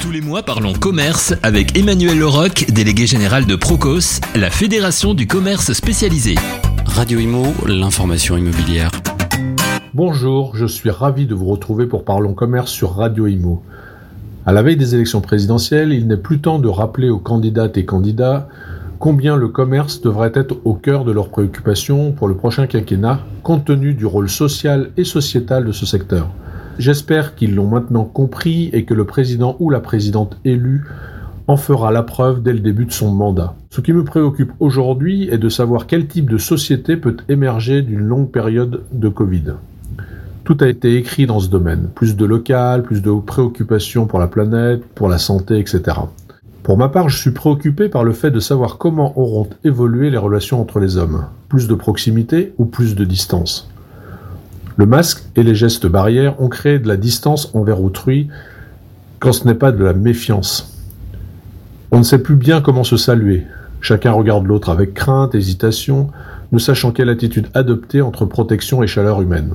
Tous les mois, parlons commerce avec Emmanuel Leroc, délégué général de Procos, la fédération du commerce spécialisé. Radio Imo, l'information immobilière. Bonjour, je suis ravi de vous retrouver pour Parlons Commerce sur Radio Imo. À la veille des élections présidentielles, il n'est plus temps de rappeler aux candidates et candidats combien le commerce devrait être au cœur de leurs préoccupations pour le prochain quinquennat, compte tenu du rôle social et sociétal de ce secteur. J'espère qu'ils l'ont maintenant compris et que le président ou la présidente élue en fera la preuve dès le début de son mandat. Ce qui me préoccupe aujourd'hui est de savoir quel type de société peut émerger d'une longue période de Covid. Tout a été écrit dans ce domaine. Plus de local, plus de préoccupations pour la planète, pour la santé, etc. Pour ma part, je suis préoccupé par le fait de savoir comment auront évolué les relations entre les hommes. Plus de proximité ou plus de distance. Le masque et les gestes barrières ont créé de la distance envers autrui quand ce n'est pas de la méfiance. On ne sait plus bien comment se saluer. Chacun regarde l'autre avec crainte, hésitation, ne sachant quelle attitude adopter entre protection et chaleur humaine.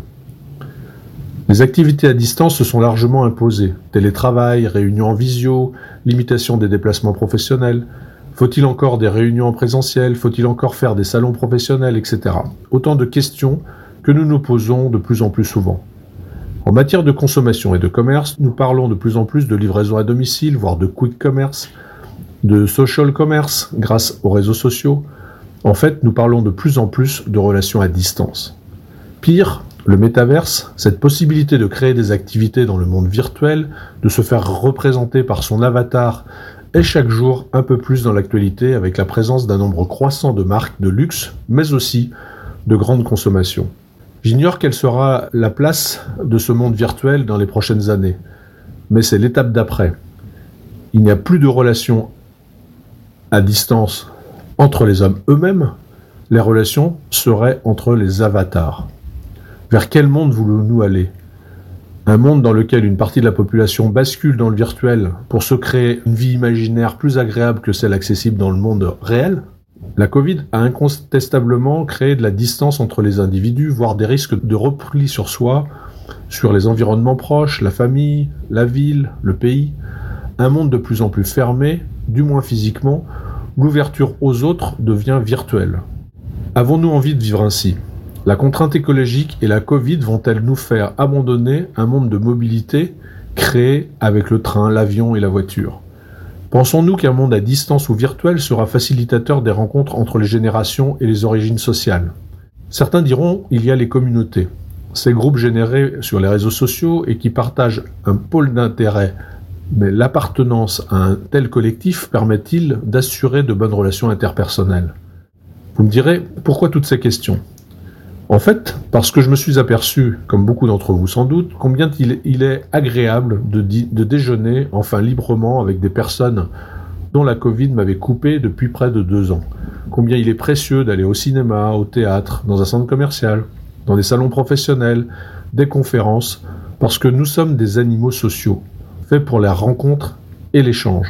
Les activités à distance se sont largement imposées. Télétravail, réunions en visio, limitation des déplacements professionnels. Faut-il encore des réunions en présentiel? Faut-il encore faire des salons professionnels, etc. Autant de questions que nous nous posons de plus en plus souvent. En matière de consommation et de commerce, nous parlons de plus en plus de livraison à domicile, voire de quick commerce, de social commerce grâce aux réseaux sociaux. En fait, nous parlons de plus en plus de relations à distance. Pire, le métaverse, cette possibilité de créer des activités dans le monde virtuel, de se faire représenter par son avatar, est chaque jour un peu plus dans l'actualité avec la présence d'un nombre croissant de marques de luxe, mais aussi de grande consommation. J'ignore quelle sera la place de ce monde virtuel dans les prochaines années, mais c'est l'étape d'après. Il n'y a plus de relations à distance entre les hommes eux-mêmes, les relations seraient entre les avatars. Vers quel monde voulons-nous aller ? Un monde dans lequel une partie de la population bascule dans le virtuel pour se créer une vie imaginaire plus agréable que celle accessible dans le monde réel ? La Covid a incontestablement créé de la distance entre les individus, voire des risques de repli sur soi, sur les environnements proches, la famille, la ville, le pays. Un monde de plus en plus fermé, du moins physiquement, l'ouverture aux autres devient virtuelle. Avons-nous envie de vivre ainsi ? La contrainte écologique et la Covid vont-elles nous faire abandonner un monde de mobilité créé avec le train, l'avion et la voiture ? Pensons-nous qu'un monde à distance ou virtuel sera facilitateur des rencontres entre les générations et les origines sociales ? Certains diront il y a les communautés, ces groupes générés sur les réseaux sociaux et qui partagent un pôle d'intérêt. Mais l'appartenance à un tel collectif permet-il d'assurer de bonnes relations interpersonnelles ? Vous me direz, pourquoi toutes ces questions ? En fait, parce que je me suis aperçu, comme beaucoup d'entre vous sans doute, combien il est agréable de déjeuner, enfin librement, avec des personnes dont la Covid m'avait coupé depuis près de 2 ans. Combien il est précieux d'aller au cinéma, au théâtre, dans un centre commercial, dans des salons professionnels, des conférences, parce que nous sommes des animaux sociaux, faits pour la rencontre et l'échange.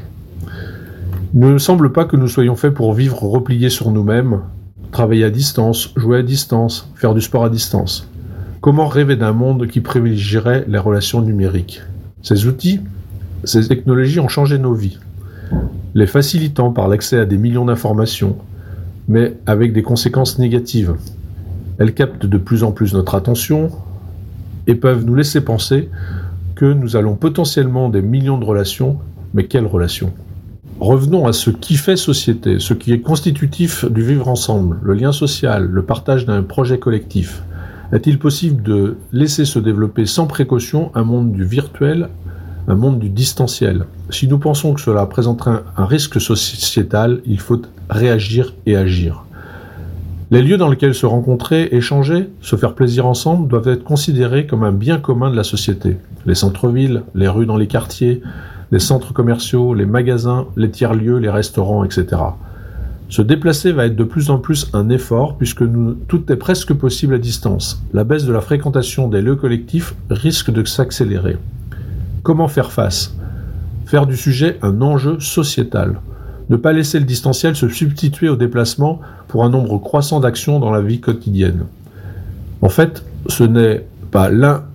Il ne me semble pas que nous soyons faits pour vivre repliés sur nous-mêmes, travailler à distance, jouer à distance, faire du sport à distance. Comment rêver d'un monde qui privilégierait les relations numériques ? Ces outils, ces technologies ont changé nos vies, les facilitant par l'accès à des millions d'informations, mais avec des conséquences négatives. Elles captent de plus en plus notre attention et peuvent nous laisser penser que nous allons potentiellement des millions de relations, mais quelles relations ? Revenons à ce qui fait société, ce qui est constitutif du vivre ensemble, le lien social, le partage d'un projet collectif. Est-il possible de laisser se développer sans précaution un monde du virtuel, un monde du distanciel ? Si nous pensons que cela présenterait un risque sociétal, il faut réagir et agir. Les lieux dans lesquels se rencontrer, échanger, se faire plaisir ensemble doivent être considérés comme un bien commun de la société. Les centres-villes, les rues dans les quartiers, les centres commerciaux, les magasins, les tiers-lieux, les restaurants, etc. Se déplacer va être de plus en plus un effort puisque tout est presque possible à distance. La baisse de la fréquentation des lieux collectifs risque de s'accélérer. Comment faire face ? Faire du sujet un enjeu sociétal. Ne pas laisser le distanciel se substituer au déplacement pour un nombre croissant d'actions dans la vie quotidienne. En fait, ce n'est pas l'un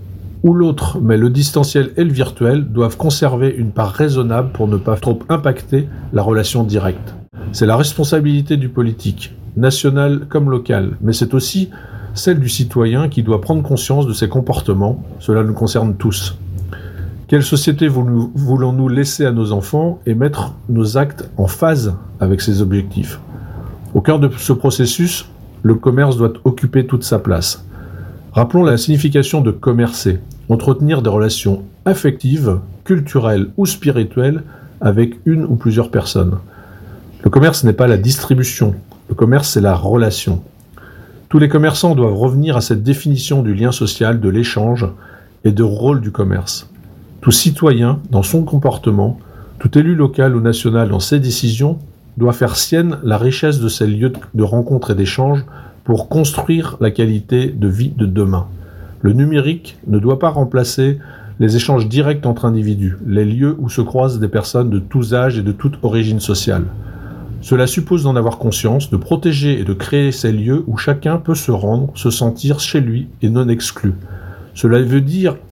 ou l'autre, mais le distanciel et le virtuel doivent conserver une part raisonnable pour ne pas trop impacter la relation directe. C'est la responsabilité du politique, national comme local, mais c'est aussi celle du citoyen qui doit prendre conscience de ses comportements. Cela nous concerne tous. Quelle société voulons-nous laisser à nos enfants et mettre nos actes en phase avec ces objectifs ? Au cœur de ce processus, le commerce doit occuper toute sa place. Rappelons la signification de commercer, entretenir des relations affectives, culturelles ou spirituelles avec une ou plusieurs personnes. Le commerce n'est pas la distribution, le commerce c'est la relation. Tous les commerçants doivent revenir à cette définition du lien social, de l'échange et du rôle du commerce. Tout citoyen, dans son comportement, tout élu local ou national dans ses décisions, doit faire sienne la richesse de ces lieux de rencontre et d'échange pour construire la qualité de vie de demain. Le numérique ne doit pas remplacer les échanges directs entre individus, les lieux où se croisent des personnes de tous âges et de toute origine sociale. Cela suppose d'en avoir conscience, de protéger et de créer ces lieux où chacun peut se rendre, se sentir chez lui et non exclu. Cela veut dire